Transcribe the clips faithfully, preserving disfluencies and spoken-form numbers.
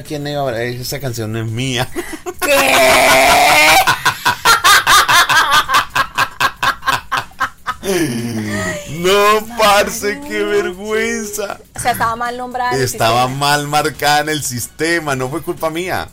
quién iba a ver. Esa canción no es mía. ¿Qué? No, parce, qué vergüenza. O sea, estaba mal nombrada. en el Estaba sistema. mal marcada en el sistema, no fue culpa mía.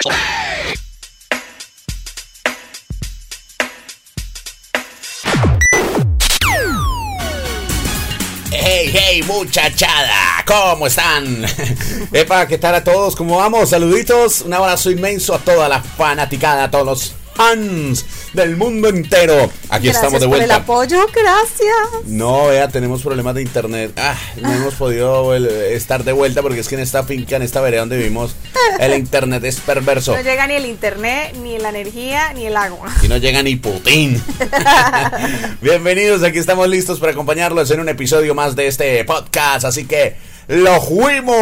Hey, hey, muchachada, ¿cómo están? Epa, ¿qué tal a todos? ¿Cómo vamos? Saluditos, un abrazo inmenso a toda la fanaticada, a todos los fans del mundo entero. Aquí Gracias estamos de por vuelta. el apoyo, gracias. No, vea, tenemos problemas de internet. Ah, no hemos podido el- estar de vuelta porque es que en esta finca, en esta vereda donde vivimos, el internet es perverso. No llega ni el internet, ni la energía, ni el agua. Y no llega ni Putin. Bienvenidos, aquí estamos listos para acompañarlos en un episodio más de este podcast. Así que, ¡lo fuimos!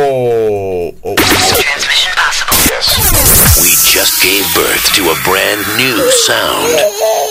Oh. Transmission possible. Yes. We just gave birth to a brand new sound.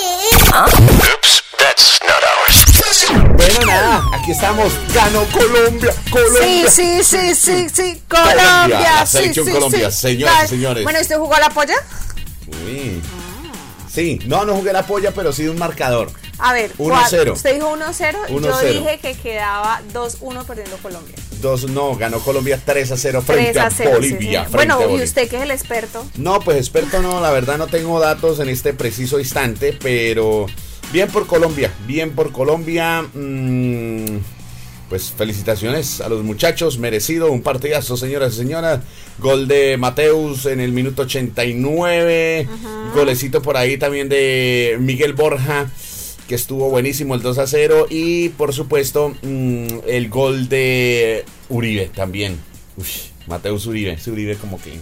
Oops, that's not ours. Bueno, nada, aquí estamos. Ganó Colombia, Sí, Colombia. sí, sí, sí, sí, Colombia, Colombia. la sí, selección sí, Colombia, sí. señoras y Gal- señores. Bueno, ¿usted jugó a la polla? Uy. Sí, no, no jugué la polla, pero sí de un marcador. A ver, uno ¿cuál? cero. Usted dijo uno cero. uno Yo cero. dije que quedaba dos uno perdiendo Colombia. Dos, no, ganó Colombia tres a cero frente tres a cero. a sí, Bolivia. sí. frente Bueno, a y Bolivia. usted que es el experto. No, pues experto no, la verdad no tengo datos en este preciso instante, pero bien por Colombia, bien por Colombia. Mmm, pues felicitaciones a los muchachos, merecido, un partidazo, señoras y señoras. Gol de Mateus en el minuto ochenta y nueve, uh-huh. Golecito por ahí también de Miguel Borja, que estuvo buenísimo, el dos a cero. Y por supuesto, mmm, el gol de Uribe también. Uf, Mateus Uribe, ese Uribe como que...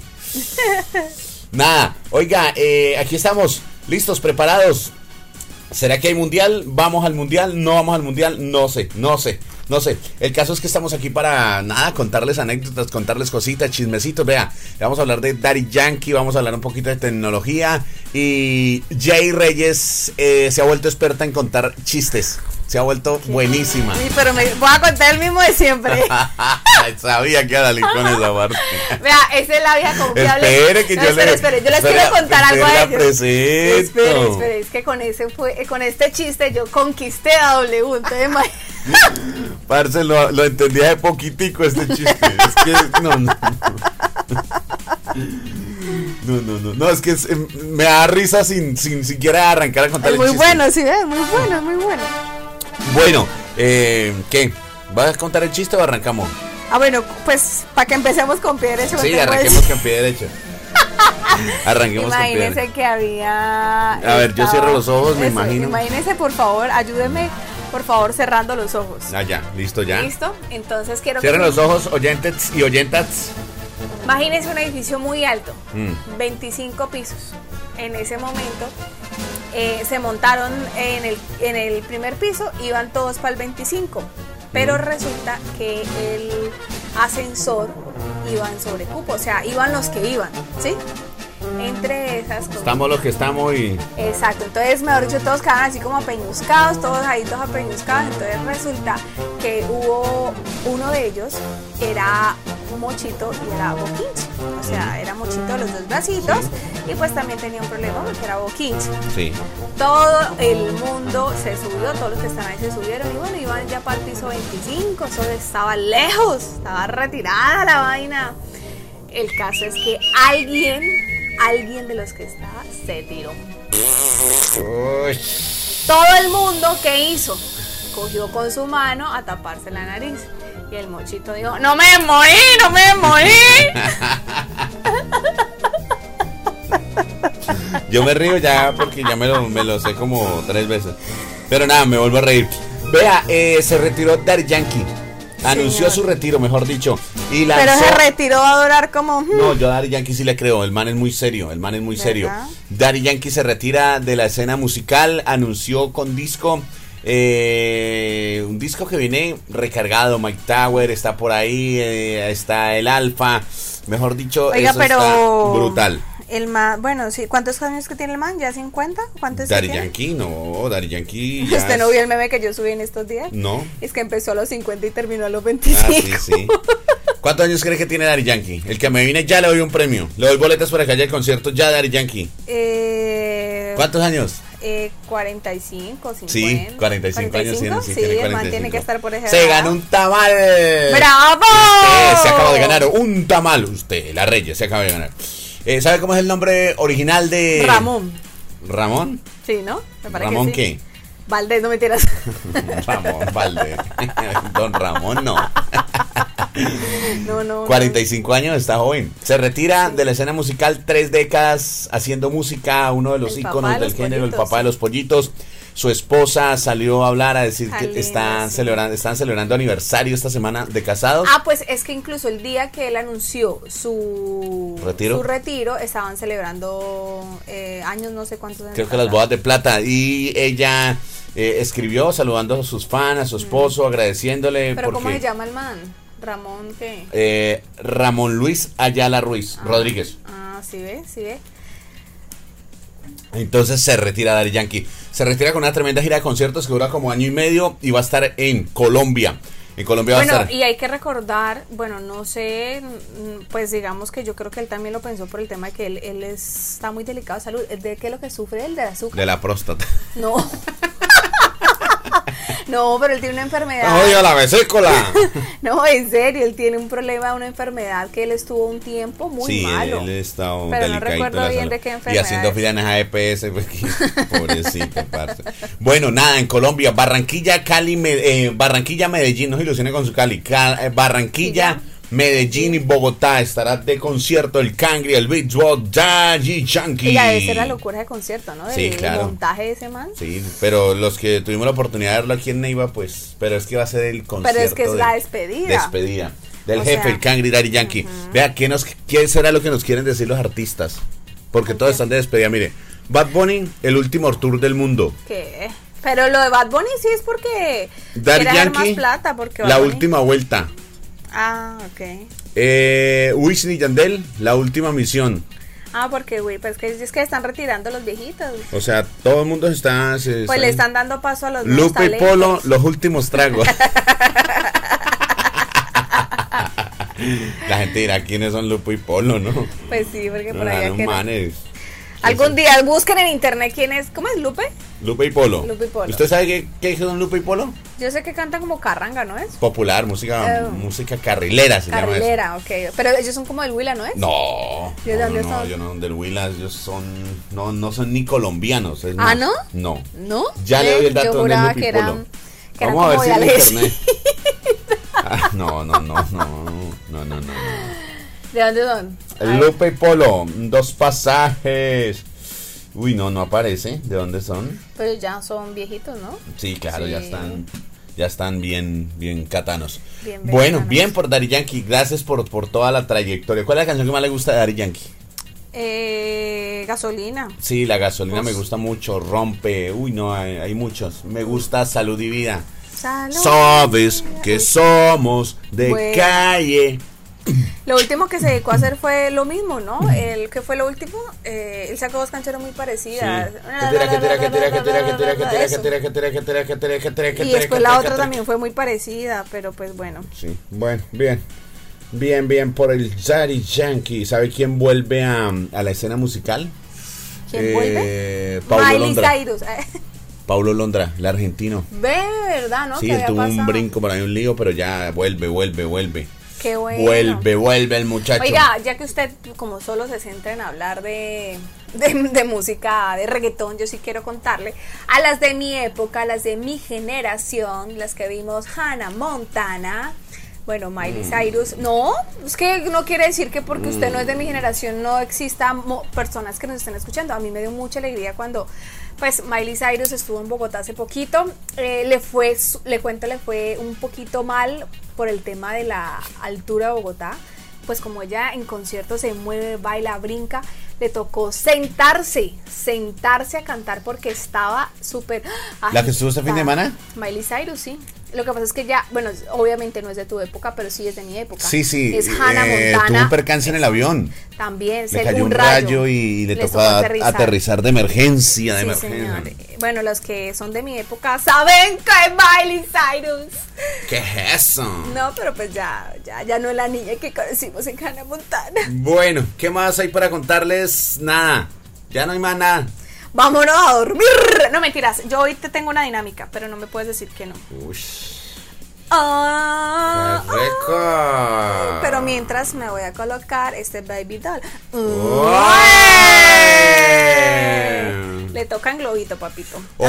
Nada, oiga, eh, aquí estamos, listos, preparados. ¿Será que hay mundial? ¿Vamos al mundial? ¿No vamos al mundial? No sé, no sé, no sé. El caso es que estamos aquí para, nada, contarles anécdotas, contarles cositas, chismecitos. Vea, vamos a hablar de Daddy Yankee, vamos a hablar un poquito de tecnología. Y Jay Reyes eh, se ha vuelto experta en contar chistes. Se ha vuelto buenísima. Sí, pero me voy a contar el mismo de siempre. Sabía que era con esa parte. Vea, esa es la vieja confiable. Espere que no, yo espere, le... espere, yo les espere, quiero contar algo a la ellos. presento. Espere, espere, es que con ese fue, con este chiste yo conquisté a W. Entonces, parce, lo, lo entendí hace poquitico este chiste. Es que no, no. No, no, no, no, es que es, me da risa sin, sin siquiera arrancar a contar es el muy chiste. bueno, sí, es muy bueno, muy bueno. Bueno, eh, ¿qué? ¿Vas a contar el chiste o arrancamos? Ah, bueno, pues para que empecemos con pie derecho. Sí, arranquemos con pie derecho. Arranquemos con pie Imagínense derecho. que había... A ver, yo cierro los ojos, me Eso, imagino. Imagínense, por favor, ayúdenme, por favor, cerrando los ojos. Ah, ya, listo ya. ¿Listo? Entonces quiero Cierren que... los ojos, oyentes y oyentas. Imagínense un edificio muy alto, Mm. veinticinco pisos. En ese momento eh, se montaron en el, en el primer piso, iban todos para el veinticinco. Pero Mm. resulta que el ascensor iba en sobrecupo, o sea, iban los que iban, ¿sí? Entre esas cosas. Estamos los que estamos y... Exacto, entonces mejor dicho todos quedaban así como apeñuscados, todos ahí todos apeñuscados. Entonces resulta que hubo uno de ellos, era mochito y era boquinche, o sea, era mochito de los dos bracitos, sí. Y pues también tenía un problema porque era boquinche. Sí. Todo el mundo se subió, todos los que estaban ahí se subieron y bueno, iban ya para el piso veinticinco, eso estaba lejos, estaba retirada la vaina. El caso es que alguien, alguien de los que estaba se tiró. Uy. Todo el mundo, ¿qué hizo? Cogió con su mano a taparse la nariz. Y el mochito dijo, no me morí, no me morí. Yo me río ya porque ya me lo, me lo sé como tres veces. Pero nada, me vuelvo a reír. Vea, eh, se retiró Daddy Yankee. Anunció Señor. su retiro, mejor dicho. Y lanzó... Pero se retiró a durar como... No, yo a Daddy Yankee sí le creo. El man es muy serio. El man es muy serio. ¿Verdad? Daddy Yankee se retira de la escena musical. Anunció con disco. Eh, un disco que viene recargado. Mike Tower está por ahí. Eh, está el Alfa. Mejor dicho, Oiga, eso pero... está brutal. El man, bueno, sí, ¿cuántos años que tiene el man? ¿Ya cincuenta? ¿Cuántos Daddy tiene? Yankee, no, Daddy Yankee. Ya ¿Usted no es- vio el meme que yo subí en estos días? No. Es que empezó a los cincuenta y terminó a los Ah, veinticinco. sí, sí. ¿Cuántos años cree que tiene Daddy Yankee? El que me viene ya le doy un premio. Le doy boletas para que haya el concierto ya de Daddy Yankee. Eh, ¿Cuántos años? Eh, cuarenta y cinco, cincuenta. Sí, cuarenta y cinco años tiene. Sí, sí, tiene el man tiene que estar por ejemplo. Se ganó un tamal. ¡Bravo! Usted se acaba de ganar un tamal. Usted, la Reyes, se acaba de ganar. Eh, ¿Sabe cómo es el nombre original de Ramón? ¿Ramón? Sí, ¿no? Me parece ¿Ramón que sí. qué? Valdés, no me tiras. Ramón Valdés. Don Ramón, no. No, no. cuarenta y cinco años, está joven. Se retira de la escena musical, tres décadas haciendo música, uno de los El íconos papá de del los género, el pollitos. papá de los pollitos. Su esposa salió a hablar, a decir Tan que lindo, están sí. celebrando, están celebrando aniversario esta semana de casados. Ah, pues es que incluso el día que él anunció su ¿Retiro? su retiro estaban celebrando eh, años, no sé cuántos años. Creo que las bodas de plata. Y ella eh, escribió saludando a sus fans, a su esposo, mm. agradeciéndole. Pero porque, ¿cómo se llama el man? Ramón, ¿qué? Eh, Ramón Luis Ayala Ruiz, ah, Rodríguez. Ah, sí ve, sí ve. Entonces se retira Daddy Yankee. Se retira con una tremenda gira de conciertos que dura como año y medio y va a estar en Colombia. En Colombia bueno, va a estar. Y hay que recordar, bueno, no sé, pues digamos que yo creo que él también lo pensó por el tema de que él, él está muy delicado de salud. ¿De qué es lo que sufre él? ¿De azúcar? De la próstata. No. No, pero él tiene una enfermedad. ¡Oye, la vesícula! No, en serio, él tiene un problema, una enfermedad que él estuvo un tiempo muy sí, malo. Sí, él está un pero no delicadito recuerdo la bien salud. de qué Y enfermedad. haciendo fila en esa E P S, pues, pobrecito, parce. Bueno, nada, en Colombia, Barranquilla, Cali, Me, eh, Barranquilla, Medellín, no se ilusione con su Cali. Cal, eh, Barranquilla, Medellín y Bogotá estará de concierto el Cangri, el Beach Rock, Daddy Yankee. Y ya debe ser la locura de concierto, ¿no? Sí, El claro. montaje de ese man. Sí, pero los que tuvimos la oportunidad de verlo aquí en Neiva, pues, pero es que va a ser el concierto. Pero es que es de, la despedida. Despedida. Del O jefe, sea, el Cangri, Daddy Yankee. Uh-huh. Vea, ¿qué, nos, ¿qué será lo que nos quieren decir los artistas? Porque todos están de despedida. Mire, Bad Bunny, el último tour del mundo. ¿Qué? Pero lo de Bad Bunny sí es porque Daddy quiere hacer Yankee, más plata. Porque Bad la Bunny... última vuelta. Ah, ok. Eh, Wisin y Yandel, la última misión. Ah, porque, güey, pues que es que están retirando los viejitos. O sea, todo el mundo está... Se, pues están... le están dando paso a los nuevos Lupe y talentos. Polo, los últimos tragos. La gente dirá quiénes son Lupe y Polo, ¿no? Pues sí, porque por no, allá no, que manes. algún día busquen en internet quién es. ¿Cómo es Lupe? Lupe y Polo. Lupe y Polo. ¿Usted sabe qué, qué son Lupe y Polo? Yo sé que cantan como carranga, ¿no es? Popular, música, uh, música carrilera se carrilera, llama eso. ok. Pero ellos son como del Huila, ¿no es? No, ¿De no, dónde no, son? yo no, del Huila, ellos son, no, no son ni colombianos. Es ¿Ah, más, no? No. ¿No? Ya le doy el dato de Lupe y Polo. Eran, que Vamos a ver si en Alex. internet. Ah, no, no, no, no, no, no, no, no. ¿De dónde son? El Lupe y Polo, dos pasajes. Uy, no, no aparece. ¿De dónde son? Pero ya son viejitos, ¿no? Sí, claro, Sí. ya están, ya están bien, bien catanos. Bien bueno, veteranos. bien por Daddy Yankee. Gracias por, por toda la trayectoria. ¿Cuál es la canción que más le gusta de Daddy Yankee? Eh, gasolina. Sí, la gasolina Pues- me gusta mucho. Rompe. Uy, no, hay, hay muchos. Me gusta Salud y Vida. Salud. Sabes que somos de Bueno. calle. Lo último que se dedicó a hacer fue lo mismo, ¿no? El que fue lo último, eh, él sacó dos canciones muy parecidas. Y después la otra también fue muy parecida, pero pues bueno. Sí, bueno, bien. Bien, bien por el Daddy Yankee. ¿Sabe quién vuelve a, a la escena musical? ¿Quién Eh, vuelve? Paulo Miley Londra. Cyrus. Paulo Londra, el argentino. Ve, ¿verdad, no? Sí, ¿Qué él había tuvo un pasado? brinco por ahí, un lío, pero ya vuelve, vuelve, vuelve. Qué bueno. Vuelve, vuelve el muchacho. Oiga, ya que usted como solo se centra en hablar de, de, de música, de reggaetón, yo sí quiero contarle a las de mi época, a las de mi generación, las que vimos Hannah Montana, bueno, Miley Mm. Cyrus. No, es que no quiere decir que porque usted no es de mi generación no existan mo- personas que nos estén escuchando. A mí me dio mucha alegría cuando pues Miley Cyrus estuvo en Bogotá hace poquito. Eh, le fue, su- le cuento, le fue un poquito mal por el tema de la altura de Bogotá. Pues como ella en concierto se mueve, baila, brinca, le tocó sentarse, sentarse a cantar porque estaba súper ¿La que estuvo este fin de semana? Miley Cyrus, sí. lo que pasa es que ya, bueno, obviamente no es de tu época, pero sí es de mi época. Sí, sí. Es Hannah eh, Montana. Tuvo un percance en el avión. También, Le se cayó un rayo y le tocó aterrizar. aterrizar de emergencia, de Sí, emergencia. señor. Bueno, los que son de mi época saben que es Miley Cyrus. ¿Qué es eso? No, pero pues ya, ya, ya no es la niña que conocimos en Hannah Montana. Bueno, ¿qué más hay para contarles? Nada, ya no hay más nada. Vámonos a dormir. No, mentiras, yo hoy te tengo una dinámica, pero no me puedes decir que no. Uy, Ah, qué rico. ah, pero mientras me voy a colocar este baby doll. Uy. Le toca en globito, papito. Uy.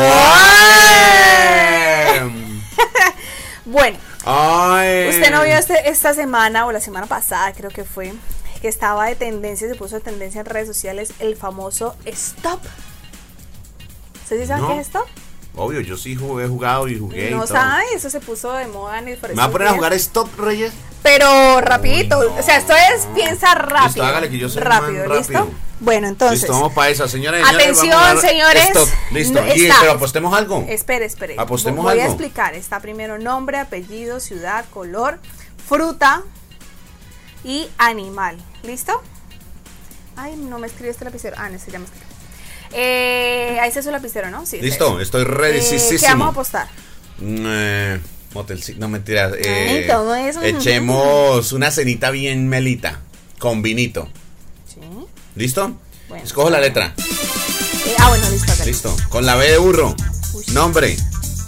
Bueno, Ay. usted no vio este, esta semana o la semana pasada, creo que fue, que estaba de tendencia, se puso de tendencia en redes sociales el famoso stop. ¿Usted sí sabe No. qué es stop? Obvio, yo sí jugué, he jugado y jugué. No y todo. sabe, eso se puso de moda en el ¿Me va a poner a jugar Stop, Reyes? Pero rapidito, Uy, no. o sea, esto es, piensa rápido. Listo, hágale que yo soy rápido, man ¿listo? rápido. Bueno, entonces. Listo, vamos para esa, señores. Atención, vamos a dar señores. Stop, listo. No, Y, está. pero apostemos algo. Espere, espere. Apostemos Voy algo. a explicar. Está primero nombre, apellido, ciudad, color, fruta y animal. ¿Listo? Ay, no me escribe este lapicero. Ah, no, se llama escribe. Eh, ahí está su lapicero, ¿no? Sí. Listo, estoy ready. Eh, ¿Qué vamos a apostar? Mm, eh, motel, sí, no mentiras. Eh, Ay, todo eso. echemos una cenita bien melita con vinito. Sí. ¿Listo? Bueno, Escojo la está bien. letra. Eh, ah, bueno, listo. Dale. Listo. Con la B de burro. Uy. Nombre.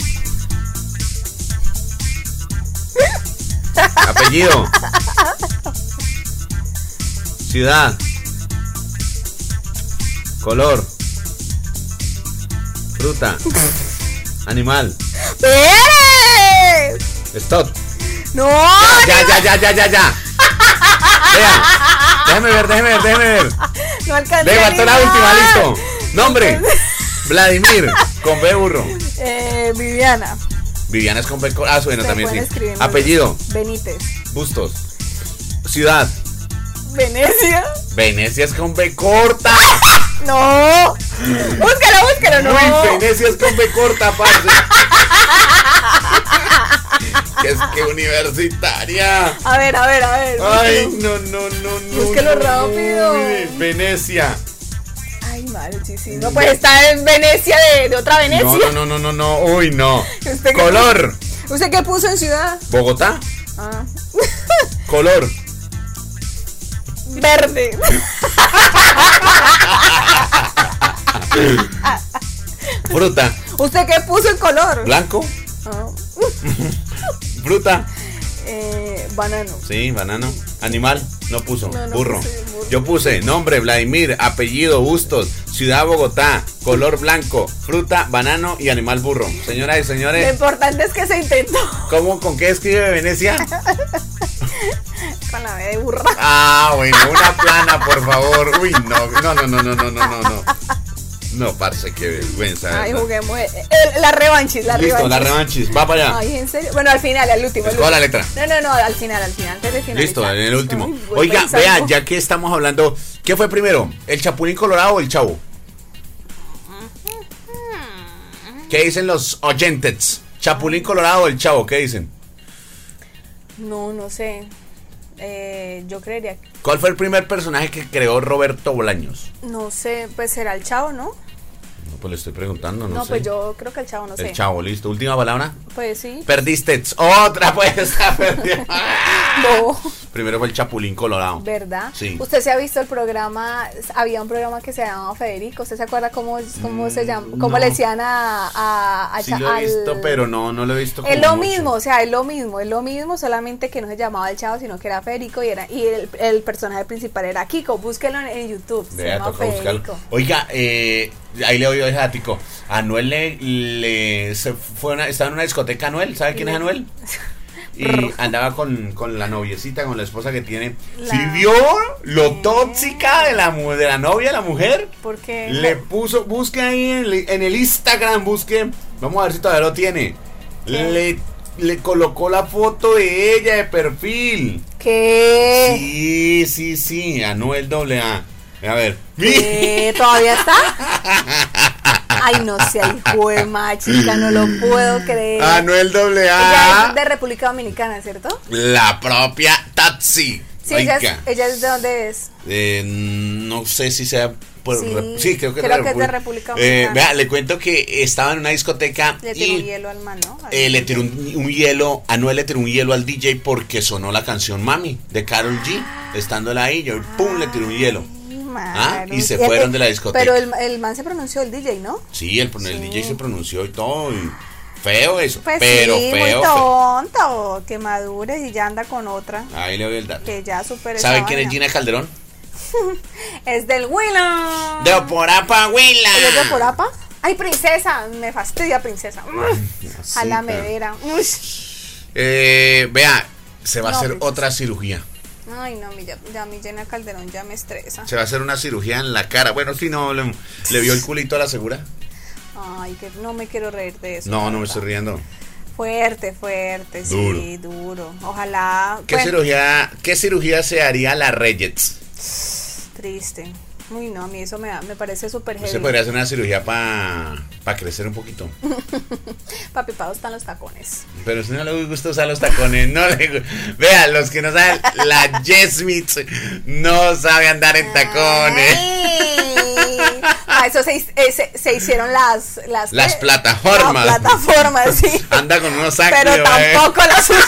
Apellido. Ciudad. Color. Fruta. Animal. ¡Espere! Stop. ¡No! Ya, ya, ya, ya, ya, ya. Vea. Déjeme ver, déjeme ver, déjeme ver. No alcancé. Venga, ni hasta la nada. última, listo. Nombre. Vladimir. Con B de burro. Eh, Viviana. Viviana es con B. Ah, bueno, Se también pueden sí. escribir, Apellido. Benítez. Bustos. Ciudad. Venecia. Venecia es con B corta. No. Búscalo, búscalo, no. Uy, Venecia es con B corta, parce. Que es que universitaria. A ver, a ver, a ver. Ay, búscalo. no, no, no, no. Búsquelo no, rápido. Uy, Venecia. Ay, madre, sí, sí. No, pues está en Venecia de, de otra Venecia. No, no, no, no, no, no. Uy, no. ¿Usted qué Color. puso? ¿Usted qué puso en ciudad? Bogotá. Ah. Color. Verde. Fruta. ¿Usted qué puso en color? Blanco. Ah. Fruta. Eh, banano. Sí, banano. Animal, no puso. No, no burro. puse burro. Yo puse nombre, Vladimir, apellido, Bustos, ciudad Bogotá, color blanco, fruta, banano y animal burro. Señoras y Lo señores, importante es que se intentó. ¿cómo, con qué escribe Venecia? Con la B de burra. Ah, bueno, una plana, por favor. Uy, no, no, no, no, no, no, no, no, no. No, parce, qué vergüenza. Ay, ¿verdad? juguemos. eh, eh, la revanchis, la Listo, revanchis. la revanchis, va para allá. Ay, ¿en serio? Bueno, al final, al último. al Escoja la último. letra. No, no, no, al final, al final, antes de finalizar. Listo, en el último. Ay, voy Oiga, pensando. vea, ya que estamos hablando, ¿qué fue primero? ¿El Chapulín Colorado o el Chavo? ¿Qué dicen los oyentes? ¿Chapulín Colorado o el Chavo? ¿Qué dicen? No, no sé. Eh, yo creería. ¿Cuál fue el primer personaje que creó Roberto Bolaños? No sé, pues será el Chavo, ¿no? No, pues le estoy preguntando, no, No, sé. pues yo creo que el Chavo, no sé. El Chavo, listo. Última palabra. Pues sí. Perdiste. Otra, pues está perdida. No. Primero fue el Chapulín Colorado. ¿Verdad? Sí. ¿Usted se ha visto el programa? Había un programa que se llamaba Federico. ¿Usted se acuerda cómo, cómo se llama? ¿Cómo no. le decían a, a, a Sí Cha- lo he al- visto, pero no, no lo he visto. Es como lo mucho. mismo, o sea, es lo mismo, es lo mismo, solamente que no se llamaba el Chavo, sino que era Federico y era y el, el personaje principal era Kiko. Búsquelo en, en YouTube. Se Vea, llama toca buscarlo. Federico. Oiga, eh, ahí le oí el ático. Anuel le, le se fue una, estaba en una discoteca Anuel, ¿sabe quién es Anuel? Y andaba con, con la noviecita, con la esposa que tiene. La- ¿Sí vio lo tóxica de la, mu- de la novia, la mujer? Porque Le puso, busque ahí en, el- en el Instagram, busque, vamos a ver si todavía lo tiene. ¿Qué? Le, le colocó la foto de ella de perfil. ¿Qué? Sí, sí, sí, Anuel doble A. A ver. ¿Qué? ¿Todavía está? Ay, no sé, hijo de machica, no lo puedo creer. Anuel doble A. Ella es de República Dominicana, ¿cierto? La propia Tatsi. Sí, ella es, ella es de dónde es. Eh, no sé si sea por Sí, Rep- sí, creo que, creo es, que es de República Dominicana. Eh, vea, le cuento que estaba en una discoteca Le tiró un y hielo al man, ¿no? Al eh, le D J. tiró un, un hielo, Anuel le tiró un hielo al D J porque sonó la canción Mami de Karol G, estándola ahí, yo pum, le tiró un hielo. Ah, y se El- fueron el- de la discoteca. Pero el, el man se pronunció, el D J, ¿no? Sí, el, el Sí. D J se pronunció y todo, y feo eso, Pues pero sí, feo, muy feo. tonto, que madure y ya anda con otra, Ahí le doy el dato. que ya supere ¿Saben esa quién es vaina. Gina Calderón? Es del Willow. De Oporapa, Huila. ¿Ella es de Porapa? Ay, princesa, me fastidia, princesa. A la pero- medera. Uy. Eh, vea, se va No, a hacer princesa. otra cirugía. Ay, no, mi, ya, ya mi Gina Calderón ya me estresa. Se va a hacer una cirugía en la cara. Bueno, si no, le, le vio el culito a la segura. Ay, que no me quiero reír de eso. No, la no me verdad. estoy riendo. Fuerte, fuerte, sí, duro. Ojalá. ¿Qué bueno, cirugía, qué cirugía se haría la Reyes? Triste. Uy, no, a mí eso me, da- me parece súper heavy. Se podría hacer una cirugía para crecer un poquito. Papi, para están los tacones. Pero si no le gusta usar los tacones, no le gu- Vea, los que no saben, la Jesmith no sabe andar en tacones. Ay. Ah, eso se, eh, se, se hicieron las las, Las ¿qué? plataformas. Las plataformas, sí. Anda con unos sacos. Pero tampoco las uso.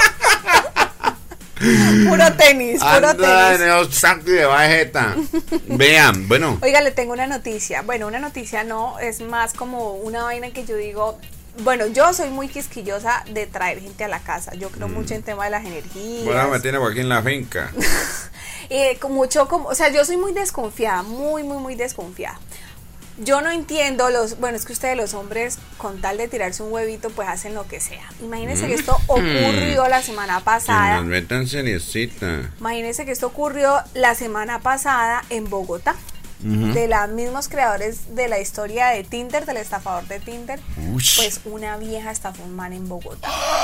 Puro tenis, puro Anda en tenis. los sacos de bajeta. Vean, bueno. Oiga, le tengo una noticia. Bueno, una noticia no, es más como una vaina que yo digo. Bueno, yo soy muy quisquillosa de traer gente a la casa. Yo creo mucho en tema de las energías. Bueno, me tiene por aquí en la finca. Eh, con mucho como, o sea, yo soy muy desconfiada, muy, muy, muy desconfiada. Yo no entiendo los, bueno, es que ustedes los hombres con tal de tirarse un huevito pues hacen lo que sea. Imagínense que esto ocurrió la semana pasada. metan seriecita. Imagínense que esto ocurrió la semana pasada en Bogotá. De los mismos creadores de la historia de Tinder, del estafador de Tinder. Ush. Pues una vieja estafó a un man en Bogotá.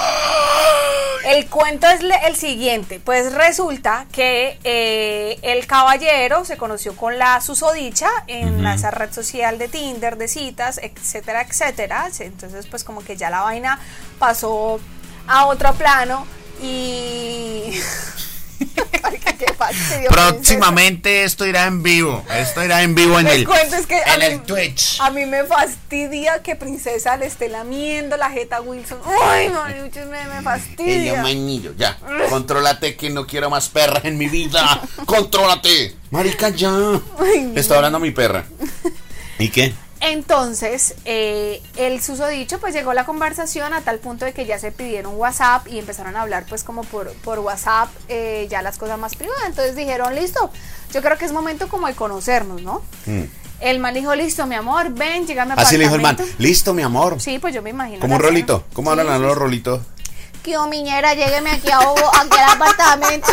El cuento es le- el siguiente, pues resulta que eh, el caballero se conoció con la susodicha en la- esa red social de Tinder, de citas, etcétera, etcétera. Entonces pues como que ya la vaina pasó a otro plano y... Ay, qué fastidio, Próximamente esto irá en vivo. Esto irá en vivo en Les el, cuento, es que a en mí- el Twitch. A mí me fastidia que Princesa le esté lamiendo la jeta a Wilson. Ay, mariuchis, me, me fastidia. Ella, manillo, ya. Contrólate que no quiero más perras en mi vida. Contrólate. Marica, ya. Ay, no. Le está hablando a mi perra. ¿Y qué? Entonces, eh, el susodicho pues llegó la conversación a tal punto de que ya se pidieron WhatsApp y empezaron a hablar pues como por, por WhatsApp eh, ya las cosas más privadas. Entonces dijeron, listo, yo creo que es momento como de conocernos, ¿no? Mm. El man dijo, listo, mi amor, ven, llega a mi Así le dijo el man. apartamento. Listo, mi amor. Sí, pues yo me imagino. Como un la rolito. escena. ¿Cómo Sí, hablan a sí, los sí. rolitos? Que oh, miñera, llégueme aquí, a, Bobo- aquí al apartamento.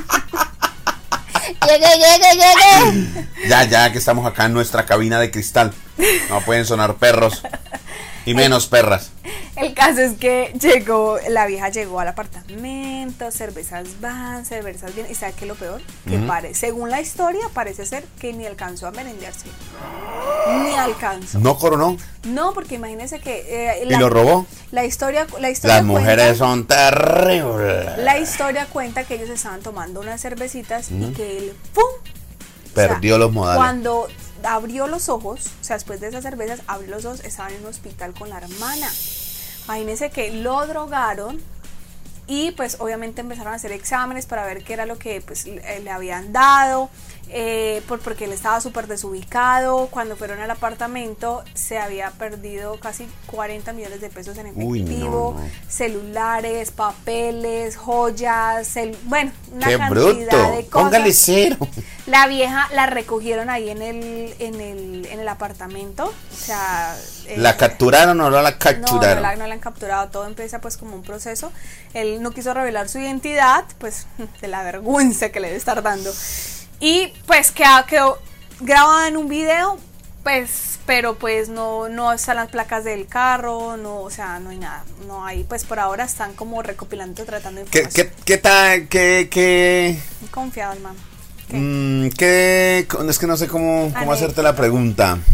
Llegue, llegue, llegue. Ya, ya que estamos acá en nuestra cabina de cristal. No pueden sonar perros. Y menos perras. El caso es que llegó, la vieja llegó al apartamento, cervezas van, cervezas vienen. ¿Y sabe qué es lo peor? Que pare, según la historia, parece ser que ni alcanzó a merendearse. Ni alcanzó. ¿No coronó? No, porque imagínense que. eh, ¿Y lo robó? La historia, la historia Las mujeres cuenta- son terribles. La historia cuenta que ellos estaban tomando unas cervecitas y que él, ¡pum! Perdió O sea, los modales. Cuando abrió los ojos, o sea, después de esas cervezas, abrió los ojos, estaba en un hospital con la hermana. Imagínense que lo drogaron y pues obviamente empezaron a hacer exámenes para ver qué era lo que pues le, le habían dado, eh, por, porque él estaba súper desubicado. Cuando fueron al apartamento se había perdido casi cuarenta millones de pesos en efectivo, Uy, no, no. celulares, papeles, joyas, cel- bueno, una ¡Qué cantidad bruto! de cosas. Póngale cero. La vieja la recogieron ahí en el, en el, en el apartamento. O sea, eh, ¿La capturaron o no la no, capturaron? no la, no la han capturado. Todo empieza pues como un proceso. Él no quiso revelar su identidad, pues de la vergüenza que le debe estar dando. Y pues quedó, quedó grabada en un video, pues, pero pues no, no están las placas del carro, no, o sea, no hay nada. No hay, pues por ahora están como recopilando, tratando de ¿Qué, información. qué, qué tal? ¿Qué, qué, Muy confiado el man. ¿Qué? mm, qué? Es que no sé cómo, cómo Anécdota. hacerte la pregunta.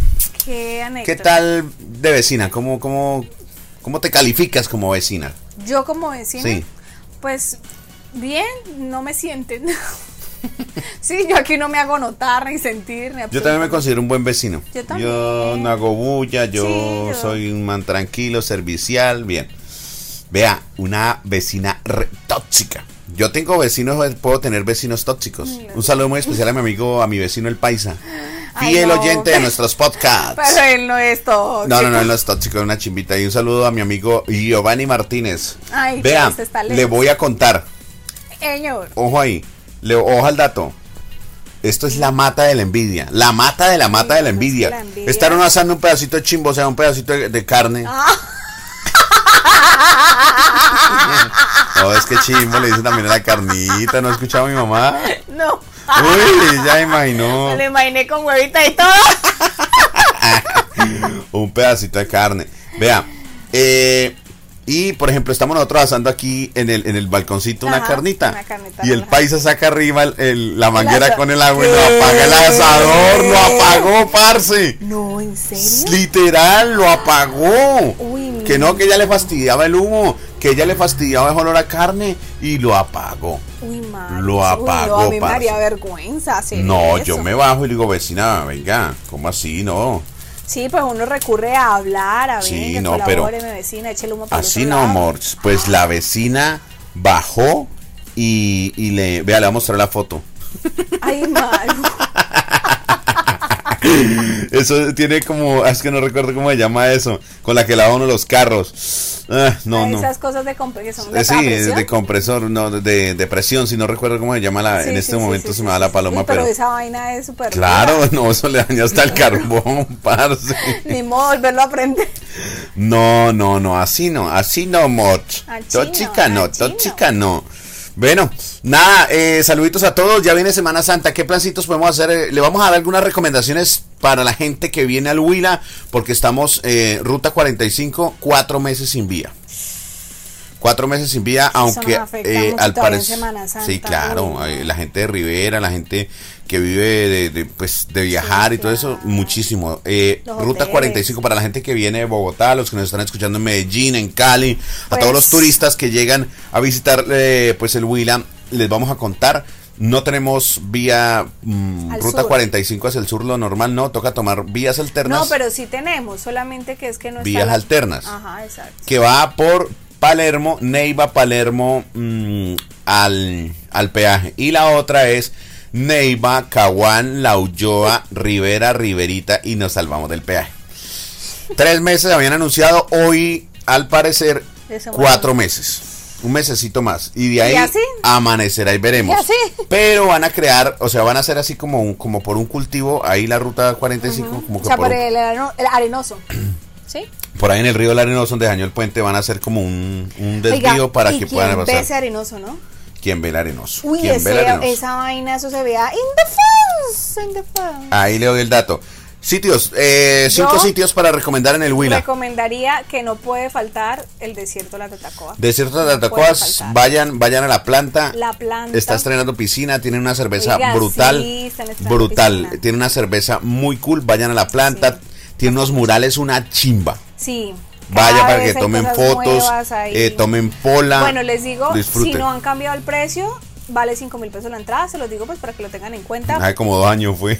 ¿Qué anécdota? ¿Qué tal de vecina? ¿Cómo, cómo, cómo te calificas como vecina? Yo como vecina, Sí. pues bien, no me sienten. Sí, yo aquí no me hago notar ni sentir. Ni Yo también me considero un buen vecino. Yo también. Yo no hago bulla, yo, Sí, yo- soy un man tranquilo, servicial, bien. Vea, una vecina re tóxica. Yo tengo vecinos, puedo tener vecinos tóxicos. Un saludo muy especial a mi amigo, a mi vecino el Paisa. Ay, Fiel no, oyente de pero- nuestros podcasts. Pero él no es todo. No, no, no, él no es tóxico, es una chimbita. Y un saludo a mi amigo Giovanni Martínez. Ay, Vea, pero este está lejos. le voy a contar. Señor. Ojo ahí, le, ojo al dato. Esto es la mata de la envidia. La mata de la mata Sí, de la es envidia. la envidia. Estar uno asando un pedacito de chimbo, o sea, un pedacito de, de carne. Ah, No, es que chimbo le dicen también a la carnita. ¿No ha escuchado a mi mamá? no. Uy, ya imaginó. Me lo imaginé con huevita y todo. Un pedacito de carne. Vea, eh, y por ejemplo, estamos nosotros asando aquí en el, en el balconcito una Ajá, carnita. una carnita Y el roja. paisa saca arriba el- el- la manguera asa- con el agua y ¿Qué? lo apaga el asador. Lo apagó, parce. No, ¿en serio? Literal, lo apagó. Uy, Que no, que ella le fastidiaba el humo, que ella le fastidiaba el olor a carne y lo apagó. Uy, madre. Lo Uy, no, apagó, a mí me parce. haría vergüenza hacer No, eso. yo me bajo y le digo, vecina, venga, ¿cómo así? No. Sí, pues uno recurre a hablar, a ver, Sí, que no, pero- colabore, mi vecina, échale humo para el Así otro no, lado. amor. Pues la vecina bajó y, y le, vea, le voy a mostrar la foto. Ay, Maru. Eso tiene como, es que no recuerdo cómo se llama eso, con la que lava uno los carros. Ah, no, no. Esas cosas de comp- que son de Eh, Sí, baja presión. de compresor, no, de, de presión, si no recuerdo cómo se llama la, Sí, en sí, este sí, momento sí, se sí, me da sí, la sí. paloma, Uy, pero, pero... esa vaina es súper Claro, dura. no, eso le daña hasta el carbón, parce. Ni modo volverlo a aprender. No, no, no, así no, así no, Moch. Así Tóxica no, no, así tóxica no. Bueno, nada, eh, saluditos a todos, ya viene Semana Santa, ¿qué plancitos podemos hacer? Eh, le vamos a dar algunas recomendaciones para la gente que viene al Huila, porque estamos eh, Ruta cuarenta y cinco, cuatro meses sin vía. Cuatro meses sin vía, aunque nos afecta eh, mucho al todavía en parecer... Semana Santa, Sí, claro, uy, eh, no. la gente de Rivera, la gente que vive de, de, pues, de viajar Sí, y todo eso, claro. muchísimo. Eh, Los Ruta hoteles. cuarenta y cinco para la gente que viene de Bogotá, los que nos están escuchando en Medellín, en Cali, a Pues- todos los turistas que llegan a visitar eh, pues el Huila, les vamos a contar. No tenemos vía mm, Al Ruta sur. cuarenta y cinco hacia el sur, lo normal no, toca tomar vías alternas. No, pero sí tenemos, solamente que es que no está Vías la- alternas. Ajá, exacto. Que va por Palermo, Neiva, Palermo mm, al, al peaje. Y la otra es Neiva, Caguán, La Ulloa, Rivera, Riverita y nos salvamos del peaje. Tres meses habían anunciado, hoy al parecer Eso, cuatro bueno. meses. Un mesecito más. Y de ahí ¿Y así? amanecerá y veremos. ¿Y así? Pero van a crear, o sea, van a hacer así como un, como por un cultivo, ahí la ruta cuarenta y cinco, como O que sea, por por un- el, areno- el arenoso. ¿Sí? por ahí en el río del Arenoso, donde dañó el puente, van a hacer como un, un desvío Oiga, para ¿y que quién puedan ve pasar. ese arenoso, ¿no? ¿Quién ve el Arenoso? Uy, ¿Quién ve el ese, Arenoso? esa vaina, eso se vea indefense, indefense. Ahí le doy el dato. Sitios, eh, cinco Yo sitios para recomendar en el Huila. Recomendaría que no puede faltar el desierto de la Tatacoa. Desierto de No Tatacoas, puede faltar. vayan, vayan a la planta. La planta. Está estrenando piscina, tiene una cerveza Oiga, brutal. sí, están estrenando brutal. piscina. Tiene una cerveza muy cool. Vayan a la planta. Sí. Tiene unos murales, una chimba. Sí. Vaya cada para vez que hay tomen cosas fotos, nuevas ahí. eh, tomen pola. Bueno, les digo, disfruten. si no han cambiado el precio, vale cinco mil pesos la entrada, se los digo pues para que lo tengan en cuenta. Ay, como dos años fue.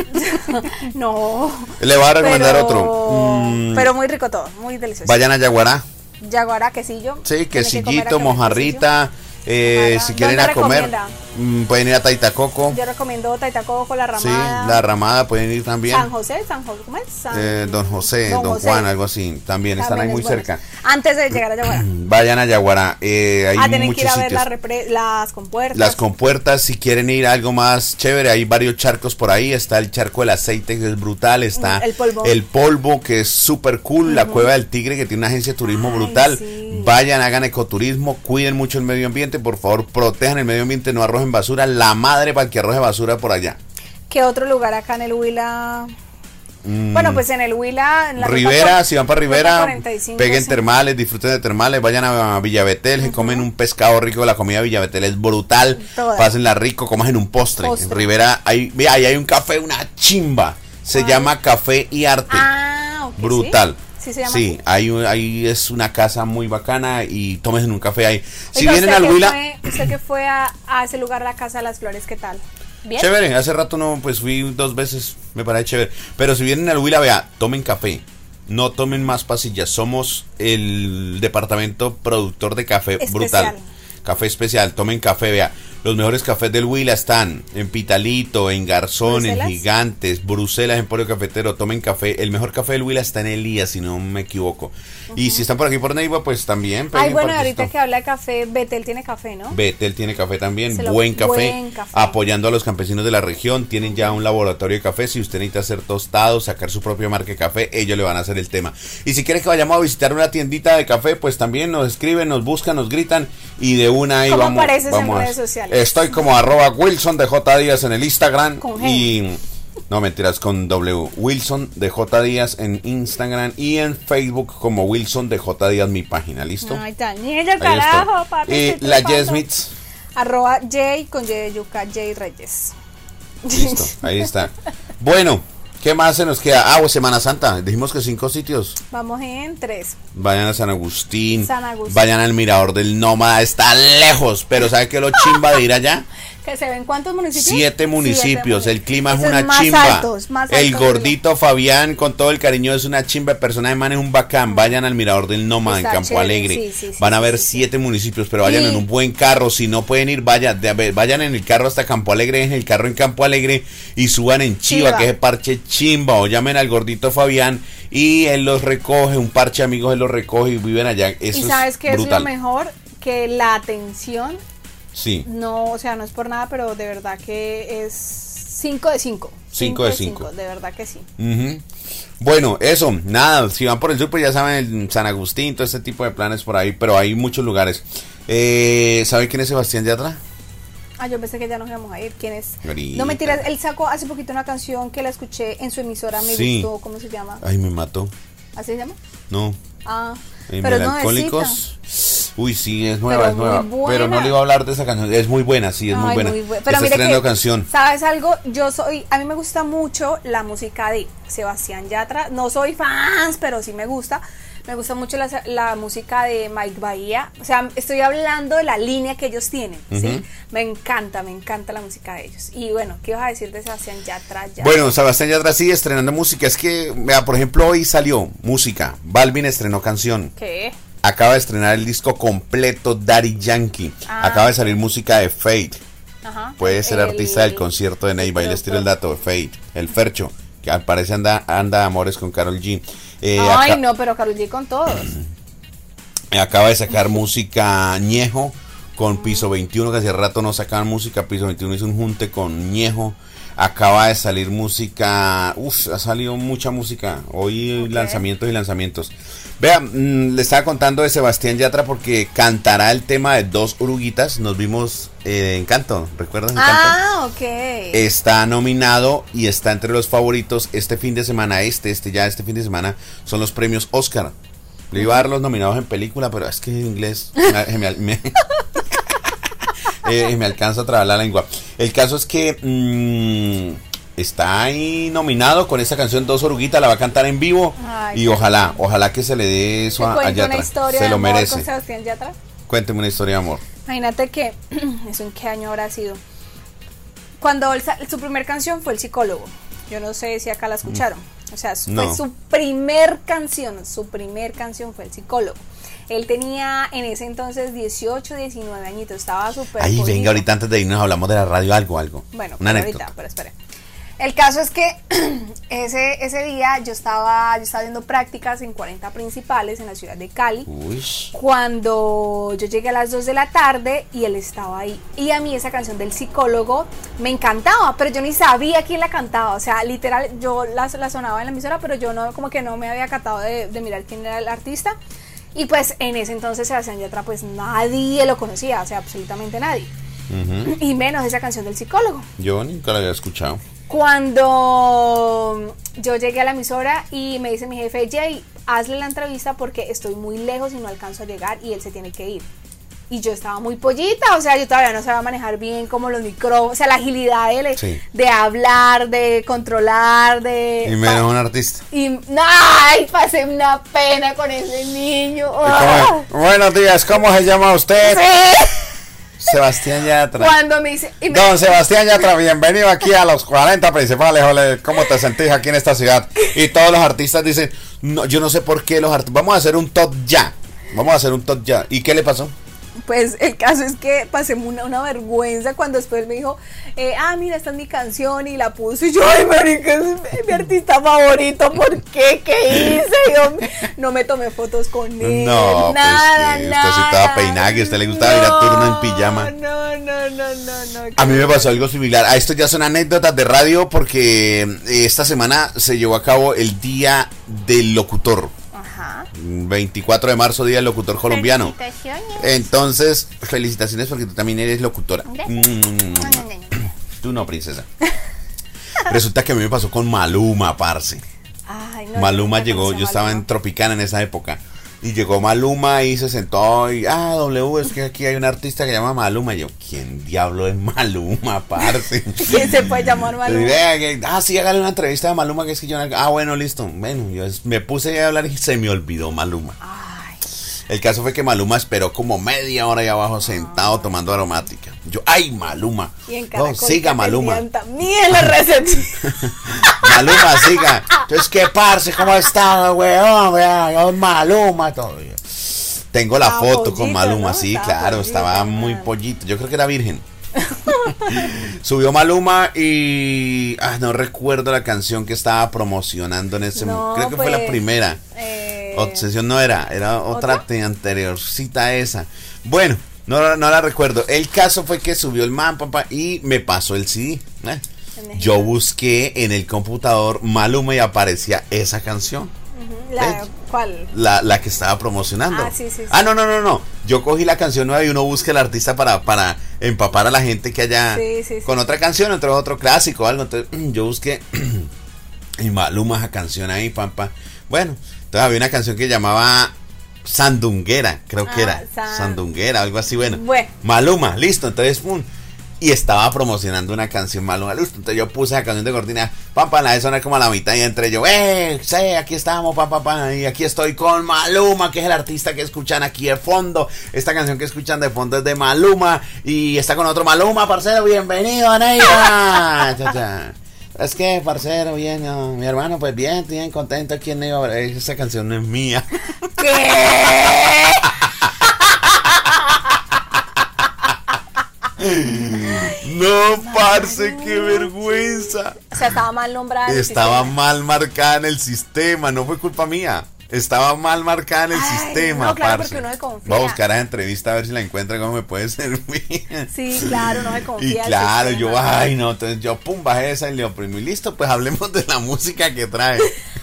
No. Le voy a recomendar pero, otro. Mm, Pero muy rico todo, muy delicioso. vayan a Yaguará. Yaguara, quesillo. Sí, Tienen que comer quesillito, acá en el mojarrita. Eh, Mojarra. si quieren ir ¿Dónde a comer, recomienda? mm, pueden ir a Taitacoco. quesillo. Yo recomiendo Taitacoco, La Sí, Ramada. la Ramada pueden ir también. San José, San José, ¿cómo es? San- Eh, don José, Don, José. Juan, algo así. También, están ahí También muy es bueno. cerca. Antes de llegar a Yaguara. Vayan a Yaguará. Eh, hay Ah, tienen que muchos ir a ver sitios. la repre- las compuertas. Las compuertas, si quieren ir a algo más chévere, hay varios charcos por ahí. Está el charco del aceite, que es brutal. Está Mm, el polvo. el polvo, que es súper cool. La Cueva del Tigre, que tiene una agencia de turismo Ay, brutal. sí. Vayan, hagan ecoturismo, cuiden mucho el medio ambiente. Por favor, protejan el medio ambiente, no arrojen basura. La madre para el que arroje basura por allá. ¿Qué otro lugar acá en el Huila? Mm, Bueno, pues en el Huila. En la Rivera, ruta si van para ruta Rivera, cuarenta y cinco, peguen sí. termales, disfruten de termales, vayan a Villavetel, se comen un pescado rico, la comida de Villavetel es brutal, Toda. pásenla rico, coman en un postre. Postre. En Rivera, hay, vea, ahí hay un café, una chimba, Se ¿Cuál? llama Café y Arte. Ah, ok. Brutal. Sí, sí se llama Sí, ahí, ahí es una casa muy bacana y tomes en un café ahí. Si Oiga, vienen usted al que Huila, fue- usted que fue a, a ese lugar, la Casa de las Flores, ¿qué tal? ¿Bien? chévere, hace rato no, pues fui dos veces, me parece chévere. Pero si vienen al Huila, vea, tomen café. No tomen más pasillas. Somos el departamento productor de café Especial. brutal. Café especial, tomen café, vea. Los mejores cafés del Huila están en Pitalito, en Garzón, ¿Bruselas? en Gigantes, Bruselas, Emporio Cafetero. Tomen café. El mejor café del Huila está en Elías, si no me equivoco. Y si están por aquí por Neiva, pues también. Ay, peguen bueno, parquecito. ahorita que habla de café, Betel tiene café, ¿no? Betel tiene café también, Se lo- buen café, buen café. apoyando a los campesinos de la región. Tienen ya un laboratorio de café. Si usted necesita hacer tostados, sacar su propia marca de café, ellos le van a hacer el tema. Y si quiere que vayamos a visitar una tiendita de café, pues también nos escriben, nos buscan, nos gritan y de una ahí ¿Cómo vamos. apareces en vamos a- redes sociales? Estoy como arroba Wilson de J Díaz en el Instagram Con G. y no mentiras con W Wilson de J Díaz en Instagram y en Facebook como Wilson de J Díaz mi página, ¿listo? Ay, Daniel, Ahí carajo, estoy. papi. Y estoy la trepando. Jess Mits. Arroba J con J de yuca, J Reyes. Listo, ahí está. Bueno, ¿qué más se nos queda? Ah, pues Semana Santa. Dijimos que cinco sitios. Vamos en tres. Vayan a San Agustín. San Agustín. Vayan al Mirador del Nómada. Está lejos, pero ¿sabe qué lo chimba de ir allá? ¿Que se ven cuántos municipios? Siete municipios. El clima es Esos una más chimba. altos, más El altos, gordito Fabián, con todo el cariño, es una chimba de persona de man, es un bacán. Vayan al Mirador del Nómada Está en Campo chévere, Alegre. sí, sí, sí, Van a sí, ver sí, sí. siete municipios, pero vayan Y- en un buen carro. Si no pueden ir, vayan, de- a ver, vayan en el carro hasta Campo Alegre, en el carro en Campo Alegre y suban en Chiva, Chiva. que es parche chimba. O llamen al gordito Fabián y él los recoge, un parche de amigos, él los recoge y viven allá. Eso Y sabes que es es lo brutal. mejor, que la atención, Sí. no, o sea, no es por nada, pero de verdad que es cinco de cinco. Cinco de cinco. De verdad que sí. Ujú. Bueno, eso, nada, si van por el sur, pues ya saben, el San Agustín, todo este tipo de planes por ahí, pero hay muchos lugares. Eh, ¿Sabe quién es Sebastián Yatra? Ah, yo pensé que ya nos íbamos a ir. ¿Quién es? Ahorita. No mentiras, él sacó hace poquito una canción que la escuché en su emisora, me Sí. gustó, ¿cómo se llama? Ay, me mató. ¿Así se llama? No. Ah, Eh, pero es Melancólicos. Uy, sí, es nueva, Pero es nueva. muy buena. Pero no le iba a hablar de esa canción. Es muy buena, sí, es muy ay, buena. muy bue- Está mire estrenando que, canción. ¿sabes algo? Yo soy, a mí me gusta mucho la música de Sebastián Yatra. No soy fans, pero sí me gusta. Me gusta mucho la, la música de Mike Bahía. O sea, estoy hablando de la línea que ellos tienen, ¿sí? Ujú. Me encanta, me encanta la música de ellos. Y bueno, ¿qué ibas a decir de Sebastián Yatra? Ya. Bueno, Sebastián Yatra sigue estrenando música. Es que, vea, por ejemplo, hoy salió música. Balvin estrenó canción. ¿Qué? Acaba de estrenar el disco completo Daddy Yankee. Ah. Acaba de salir música de Fate. Ajá. Puede ser El- artista del concierto de Neiva. Y les tiro el dato de Fate. El Fercho, que al parecer anda, anda a amores con Karol G. Eh, Ay, aca- no, pero Karol G con todos. Acaba de sacar música Ñejo con Piso veintiuno, que hace rato no sacaban música. Piso veintiuno hizo un junte con Ñejo. Acaba de salir música. Uf, ha salido mucha música. Hoy Ok. lanzamientos y lanzamientos. Vea, mm, le estaba contando de Sebastián Yatra porque cantará el tema de Dos Oruguitas. Nos vimos eh, en Canto, ¿recuerdas Encanto? Ah, ok. Está nominado y está entre los favoritos este fin de semana, este, este ya este fin de semana, son los premios Oscar. Le iba a dar los nominados en película, pero es que en inglés me, me, me- eh, me alcanza a trabar la lengua. El caso es que mmm, está ahí nominado con esta canción Dos Oruguitas, la va a cantar en vivo. Ay, y qué ojalá, ojalá que se le dé eso ¿Te a, a cuento Yatra. una historia Se de lo amor merece. con Sebastián Yatra? Cuénteme una historia de amor. Imagínate que, ¿eso en qué año habrá sido? Cuando él sa- su primer canción fue El Psicólogo. Yo no sé si acá la escucharon. O sea, su- No. fue su primer canción. Su primer canción fue El Psicólogo. Él tenía en ese entonces dieciocho, diecinueve añitos. Estaba súper Ay, jodido. venga, ahorita antes de irnos hablamos de la radio, algo, algo. Bueno, una pero anécdota. ahorita, pero espere. El caso es que ese, ese día yo estaba, yo estaba haciendo prácticas en cuarenta principales en la ciudad de Cali. Uy. Cuando yo llegué a las dos de la tarde y él estaba ahí. Y a mí esa canción del Psicólogo me encantaba, pero yo ni sabía quién la cantaba. O sea, literal, yo la, la sonaba en la emisora, pero yo no, como que no me había catado de, de mirar quién era el artista. Y pues en ese entonces Sebastián Yatra, pues nadie lo conocía, o sea, absolutamente nadie. Ujú. Y menos esa canción del Psicólogo. Yo nunca la había escuchado. Cuando yo llegué a la emisora y me dice mi jefe, Jay, hazle la entrevista porque estoy muy lejos y no alcanzo a llegar y él se tiene que ir. y yo estaba muy pollita, o sea, yo todavía no sabía manejar bien como los micrófonos, o sea, la agilidad de, sí. de hablar, de controlar, de... Y menos un artista. Y, ay, pasé una pena con ese niño. Oh. Buenos días, ¿cómo se llama usted? Sí. Sebastián Yatra. Cuando me dice... Me... Don Sebastián Yatra, bienvenido aquí a los cuarenta principales. Ole, ¿cómo te sentís aquí en esta ciudad? Y todos los artistas dicen, no, yo no sé por qué los artistas... Vamos a hacer un top ya. Vamos a hacer un top ya. ¿Y qué le pasó? Pues el caso es que pasé una, una vergüenza cuando después me dijo, eh, ah, mira, esta es mi canción y la puse y yo, ay, marica, es mi, mi artista favorito, ¿por qué? ¿Qué hice? Yo no me tomé fotos con él, no, nada, pues que nada. Usted sí estaba peinada, que a usted le gustaba no, ir a turno en pijama. No, no, no, no, no. A mí me pasó algo similar. A esto ya son anécdotas de radio porque esta semana se llevó a cabo el Día del Locutor. veinticuatro de marzo, Día del Locutor Colombiano. Felicitaciones. Entonces, felicitaciones porque tú también eres locutora. Mm. Tú no, princesa. Resulta que a mí me pasó con Maluma, parce. Ay, no, Maluma llegó, yo estaba en Tropicana en esa época. Y llegó Maluma y se sentó y, ah, W, es que aquí hay un artista que se llama Maluma. Y yo, ¿quién diablo es Maluma, parce? ¿Quién se puede llamar Maluma? Y, ah, sí, hágale una entrevista a Maluma, que es que yo... Ah, bueno, listo. Bueno, yo me puse a hablar y se me olvidó Maluma. Ay. El caso fue que Maluma esperó como media hora ahí abajo sentado ay. tomando aromática. Yo, ay, Maluma. Y en Caracol, no, siga Maluma. También la recepción. Maluma, siga. Entonces, ¿qué parce? ¿Cómo está, weón? Yo, Maluma, todo. Tengo la estaba foto pollito, con Maluma, ¿no? sí, estaba claro, pollito, estaba muy pollito. Yo creo que era virgen. Subió Maluma y ah, no recuerdo la canción que estaba promocionando en ese momento. No, creo que pues, fue la primera. Eh, Obsesión no era, era otra, ¿otra? anteriorcita esa. Bueno, no, no la recuerdo. El caso fue que subió el man, papá, y me pasó el C D. ¿eh? Yo busqué en el computador Maluma y aparecía esa canción. Uh-huh. La, ¿Cuál? La, la que estaba promocionando. Ah, sí, sí, sí. Ah, no, no, no, no. Yo cogí la canción nueva y uno busca el artista para, para empapar a la gente que haya sí, sí, con sí. otra canción, entre otro clásico o algo. Entonces, yo busqué y Maluma esa canción ahí, pampa. Bueno, entonces había una canción que llamaba Sandunguera, creo ah, que era. San... Sandunguera, algo así, bueno. bueno. Maluma, listo, entonces, pum. Y estaba promocionando una canción Maluma, listo. Entonces yo puse la canción de cortina, pam, pam, la de sonar como a la mitad y entre yo, eh, sí, aquí estamos, pam, pam, pam, y aquí estoy con Maluma, que es el artista que escuchan aquí de fondo. Esta canción que escuchan de fondo es de Maluma y está con otro Maluma, parcero, bienvenido, Neiva. cha, cha. Es que, parcero, bien, no, mi hermano, pues bien, bien contento aquí en Neiva. Esa canción no es mía. ¿Qué? No, parce, qué vergüenza. O sea, estaba mal nombrada. Estaba mal marcada en el sistema, no fue culpa mía. Estaba mal marcada en el Ay, sistema, no, claro, parce. Porque uno se confía. Voy a buscar a la entrevista a ver si la encuentra, cómo me puede servir. Sí, claro, no se confía. Y claro, yo, ay, no, entonces yo, pum, bajé esa y le oprimí. Listo, pues hablemos de la música que trae.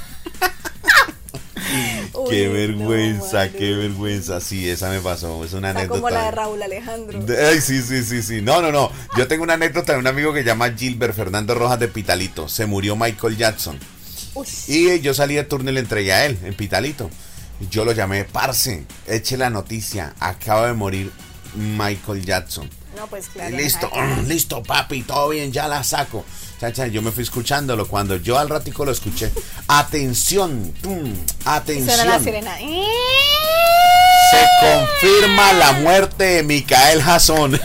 Uy, qué vergüenza, no, qué vergüenza. Sí, esa me pasó, es una Está anécdota. Como la de Raúl Alejandro. De, ay, sí, sí, sí, sí. No, no, no. Yo tengo una anécdota de un amigo que se llama Gilbert Fernando Rojas de Pitalito. Se murió Michael Jackson. Uy. Y yo salí de turno y le entregué a él en Pitalito. Yo lo llamé, parce, eche la noticia, acaba de morir Michael Jackson. No, pues claro. Y listo, oh, listo, papi, todo bien, ya la saco. Chacha, yo me fui escuchándolo. Cuando yo al ratico lo escuché, atención, tum, atención. Suena la sirena. Se confirma la muerte de Micael Jason.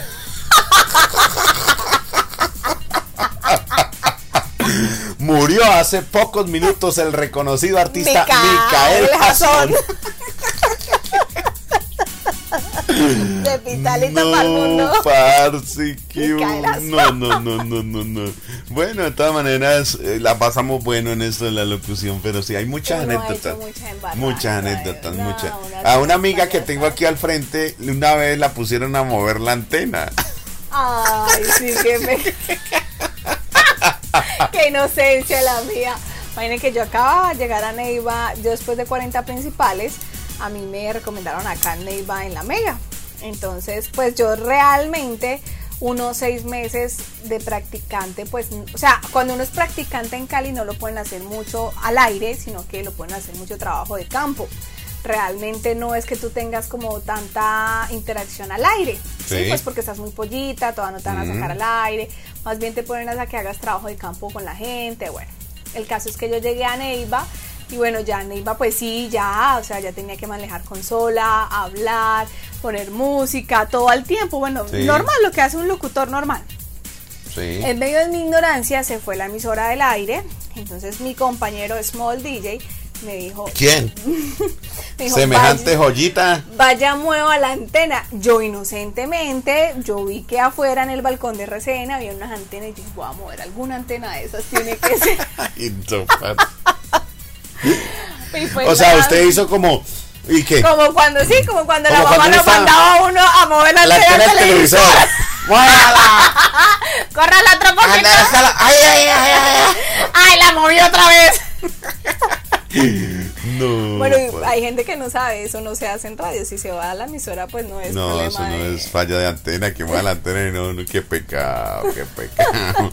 Murió hace pocos minutos el reconocido artista Micael, Micael Jason. De Pitalito no, para el mundo. Parce, qué no, no, no, no, no, no. Bueno, de todas maneras, eh, la pasamos bueno en esto de la locución, pero sí, hay muchas Uno anécdotas. Muchas, muchas anécdotas, no, muchas. Una a una amiga que tengo aquí al frente, una vez la pusieron a mover la antena. Ay, sí, que me... Qué inocencia la mía. Imaginen que yo acababa de llegar a Neiva, yo después de cuarenta principales, a mí me recomendaron acá en Neiva en la Mega. Entonces, pues yo realmente unos seis meses de practicante, pues, o sea, cuando uno es practicante en Cali no lo pueden hacer mucho al aire, sino que lo pueden hacer mucho trabajo de campo. realmente no es que tú tengas como tanta interacción al aire, ¿sí? Sí. Pues porque estás muy pollita, todavía no te van a sacar al aire, más bien te ponen a que hagas trabajo de campo con la gente. Bueno, el caso es que yo llegué a Neiva y bueno, ya Neiva pues sí, ya, o sea, ya tenía que manejar consola, hablar, poner música, todo al tiempo, bueno, Sí. normal, lo que hace un locutor normal. Sí. En medio de mi ignorancia se fue la emisora del aire, entonces mi compañero Small D J me dijo... ¿Quién? me dijo, Semejante vaya, joyita. vaya, mueva la antena. Yo inocentemente, yo vi que afuera en el balcón de R C N había unas antenas y dije, voy a mover alguna antena de esas, tiene que ser. Insofable. Y pues O sea, nada, usted hizo como... ¿Y qué? como cuando sí, como cuando Como la mamá cuando nos estaba- mandaba a uno a mover la, La antena antena del del televisor. televisor. ¡Muévala! Corra la otra poquito. Anda, déjala. ¡Ay, ay, ay, ay! Ay, la moví otra vez. No. Bueno, pues. hay gente que no sabe, eso no se hace en radio. Si se va a la emisora, pues no es No, problema eso no de... es falla de antena, que mueva la antena y no, no, qué pecado, qué pecado.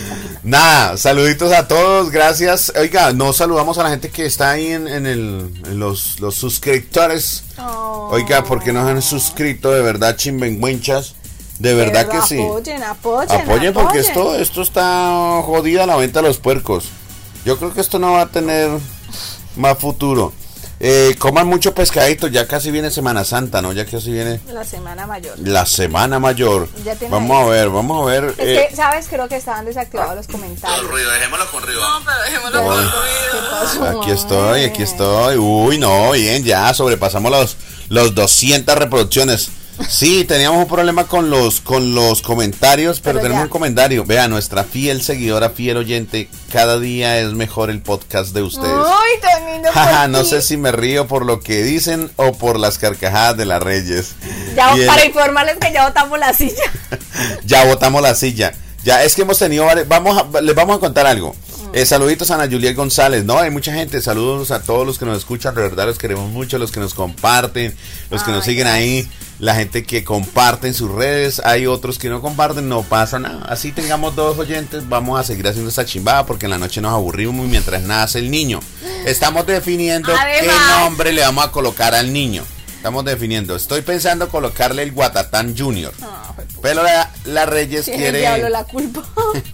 Nada, saluditos a todos, gracias. Oiga, no saludamos a la gente que está ahí en, en, el, en los, los suscriptores. Oh. Oiga, porque nos han suscrito, de verdad, chimbenguenchas. De verdad Pero que sí. Apoyen, apoyen, Apoyen porque apoyen. esto, esto está jodida la venta de los puercos. Yo creo que esto no va a tener más futuro. Eh, coman mucho pescadito, ya casi viene Semana Santa, ¿no? Ya casi viene La semana mayor. la Semana Mayor. Ya tiene Vamos ahí. a ver, vamos a ver. Es eh, que, ¿sabes? Creo que estaban desactivados los comentarios. ruido, dejémoslo con ruido. No, pero dejémoslo con ruido. ¿Qué pasó, Aquí estoy, mami? aquí estoy. Uy, no, bien, ya sobrepasamos los, los doscientas reproducciones. Sí, teníamos un problema con los con los comentarios, pero, Pero tenemos ya. un comentario. Vea, nuestra fiel seguidora, fiel oyente, cada día es mejor el podcast de ustedes. Uy, tan lindo por Jaja, no ti. sé si me río por lo que dicen o por las carcajadas de las Reyes. Ya, Y el- para informarles que ya botamos la silla. Ya botamos la silla. Ya es que hemos tenido varios- vamos a, les vamos a contar algo. Eh, saluditos a Ana Juliet González. No, hay mucha gente. Saludos a todos los que nos escuchan. De verdad los queremos mucho. Los que nos comparten. Los que nos Ay, siguen ahí. La gente que comparte en sus redes. Hay otros que no comparten. No pasa nada. Así tengamos dos oyentes. Vamos a seguir haciendo esta chimbada. Porque en la noche nos aburrimos mientras nace el niño. Estamos definiendo qué Además. nombre le vamos a colocar al niño. Estamos definiendo. Estoy pensando colocarle el Guatatán Junior. Ah, pues, Pero la, la Reyes tiene quiere... el diablo la culpa.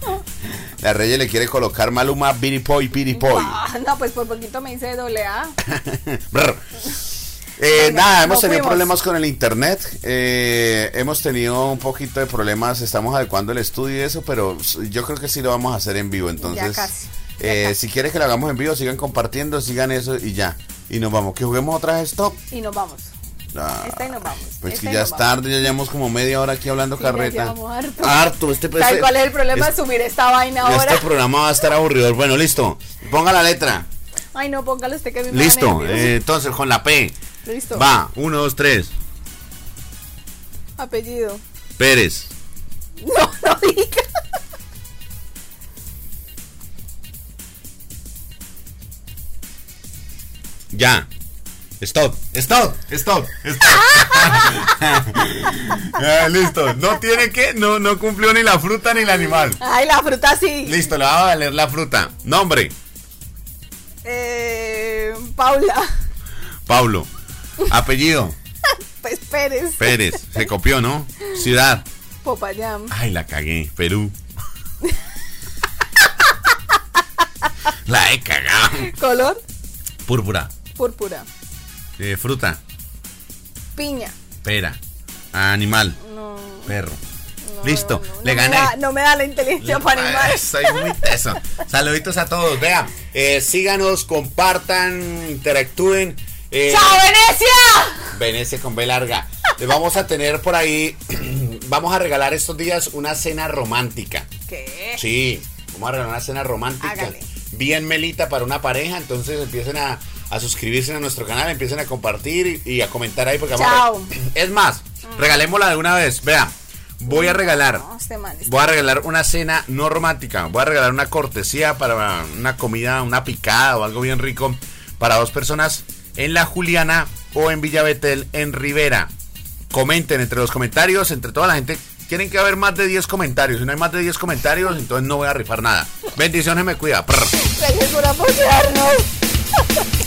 La Reyes le quiere colocar Maluma Piripoy Piripoy. Ah, no, pues por poquito me hice doble A. Brr. Eh, Venga, nada, hemos nos tenido fuimos. problemas con el internet. eh, hemos tenido un poquito de problemas. Estamos adecuando el estudio y eso, pero yo creo que sí lo vamos a hacer en vivo. Entonces, Ya casi, ya eh, casi. si quieres que lo hagamos en vivo, sigan compartiendo, sigan eso y ya. Y nos vamos. Que juguemos otra vez stop. Y nos vamos. Ah, Esta y nos vamos. Pues Esta que y ya nos es vamos. tarde, ya llevamos como media hora aquí hablando Sí, ya carreta. llevamos harto. Harto, este pues, ¿Sabes cuál es el problema es- de subir esta vaina ahora? Este programa va a estar aburrido. Bueno, listo. Ponga la letra. Ay, no, póngale usted que a mí me da Listo. nervios. eh, entonces, con la P. Listo. Va. Uno, dos, tres. Apellido. Pérez. No, no diga. Ya. Stop. Stop. Stop. Stop. Ya, listo. No tiene que. No, no cumplió ni la fruta ni el animal. Ay, la fruta sí. Listo, le va a valer la fruta. Nombre. Eh, Paula. Pablo. Apellido. Pues Pérez. Pérez. Se copió, ¿no? Ciudad. Popayán. Ay, la cagué. Perú. La he cagado. Color. Púrpura. Púrpura. Eh, fruta. Piña. Pera. Animal. No. Perro. no, Listo. no, no le me gané. da- no me da la inteligencia para animar. Ay, soy muy teso. Saluditos a todos. Vean, eh, síganos, compartan, interactúen. Eh, ¡Chao, Venecia! Venecia con B larga. Les vamos a tener por ahí. Vamos a regalar estos días una cena romántica. ¿Qué? Sí, vamos a regalar una cena romántica. Hágale. Bien melita para una pareja. Entonces empiecen a, a suscribirse a nuestro canal, empiecen a compartir y, y a comentar ahí. Porque vamos a Chao. re- es más, regalémosla de una vez. Vean, voy a regalar. No, este man está- Voy a regalar una cena no romántica. Voy a regalar una cortesía para una comida, una picada o algo bien rico para dos personas en La Juliana o en Villa Betel en Rivera. Comenten entre los comentarios, entre toda la gente. Tienen que haber más de diez comentarios. Si no hay más de diez comentarios, entonces no voy a rifar nada. Bendiciones, me cuida. Prr. Gracias por apoyarnos.